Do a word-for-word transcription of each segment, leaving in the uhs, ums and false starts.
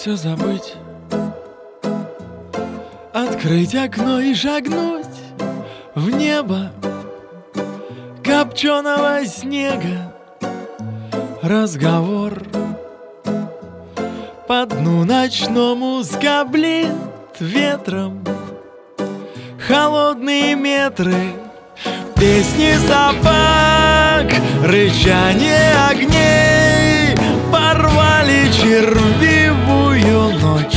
все забыть, открыть окно и шагнуть в небо копченого снега. Разговор по дну ночному скоблит ветром холодные метры, песни собак, рычание огней порвали червивую ночь.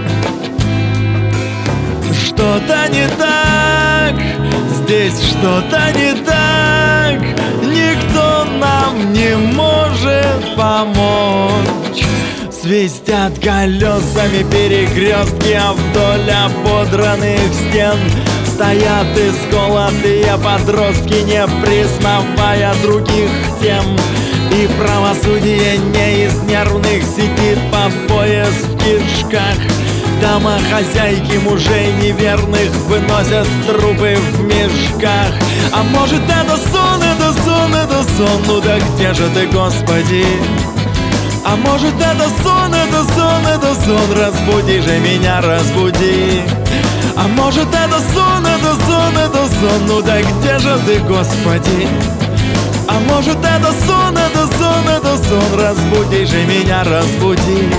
Что-то не так, здесь что-то не так, никто нам не может помочь. Свистят колесами перекрестки, а вдоль ободранных стен стоят исколотые подростки, не признавая других тем. И правосудие не из нервных сидит по пояс в кишках. Домохозяйки мужей неверных выносят трупы в мешках. А может, это сон, это сон, это сон, ну да где же ты, Господи? А может, это сон, это сон, это сон, разбуди же меня, разбуди. А может, это сон, это сон, это сон, ну да где же ты, Господи? А может, это сон, это сон, это сон, разбуди же меня, разбуди.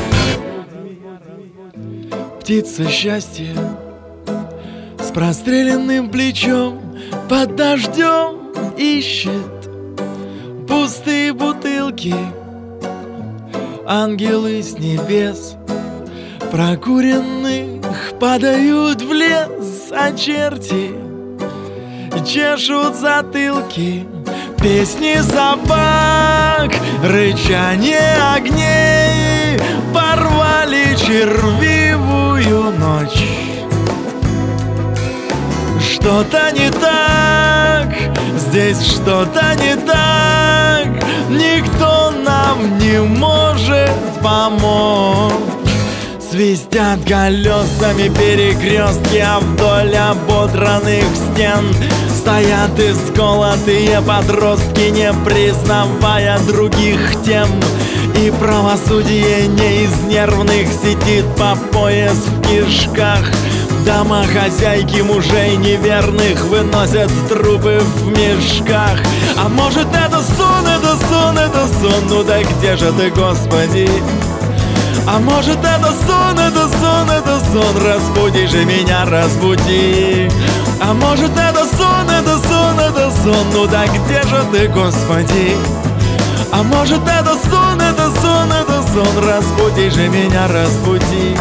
Птица счастья с простреленным плечом под дождем ищет пустые бутылки. Ангелы с небес прокуренных падают в лес, а черти чешут затылки. Песни собак, рычание огней порвали червивую ночь. Что-то не так, здесь что-то не так, никто нам не может помочь. Свистят колесами перекрестки, а вдоль ободранных стен стоят исколотые подростки, не признавая других тем. И правосудие не из нервных сидит по пояс в кишках. Домохозяйки мужей неверных выносят трупы в мешках. А может, это сон, это сон, это сон, ну да где же ты, Господи? А может, это сон, это сон, это сон, разбуди же меня, разбуди. А может, это сон, это сон, это сон, ну да где же ты, Господи? А может, это сон, это сон, это сон, разбуди же меня, разбуди.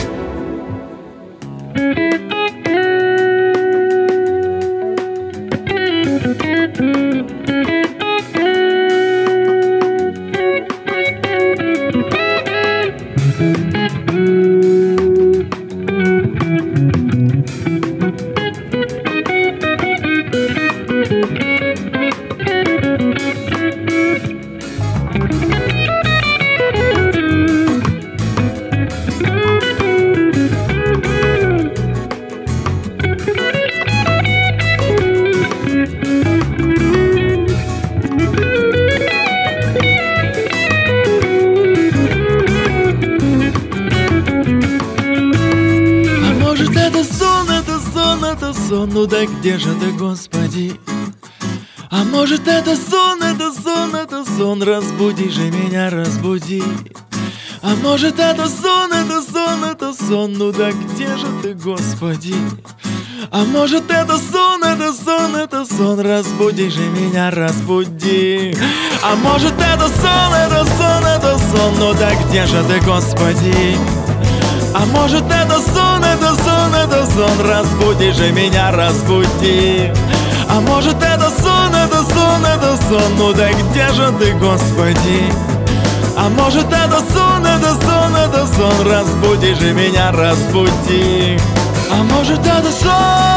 Ну да где же ты, Господи? А может, это сон, это сон, это сон, разбуди же меня, разбуди. А может, это сон, это сон, это сон, ну да где же ты, Господи? А может, это сон, это сон, это сон, разбуди же меня, разбуди. А может, это сон, это сон, это сон, ну да где же ты, Господи? А может, это сон, это сон, это сон, разбуди же меня, разбуди. А может, это сон, это сон, это сон, ну да где же ты, Господи? А может, это сон, это сон, это сон, разбуди же меня, разбуди. А может, это сон,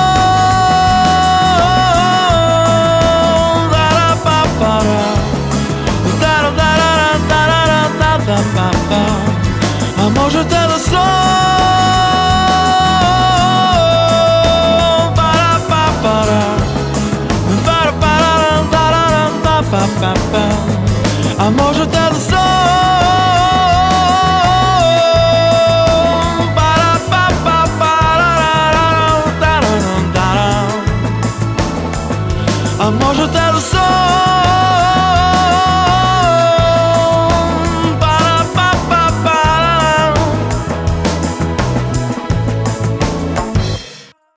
а может, это сон, а может, это сон.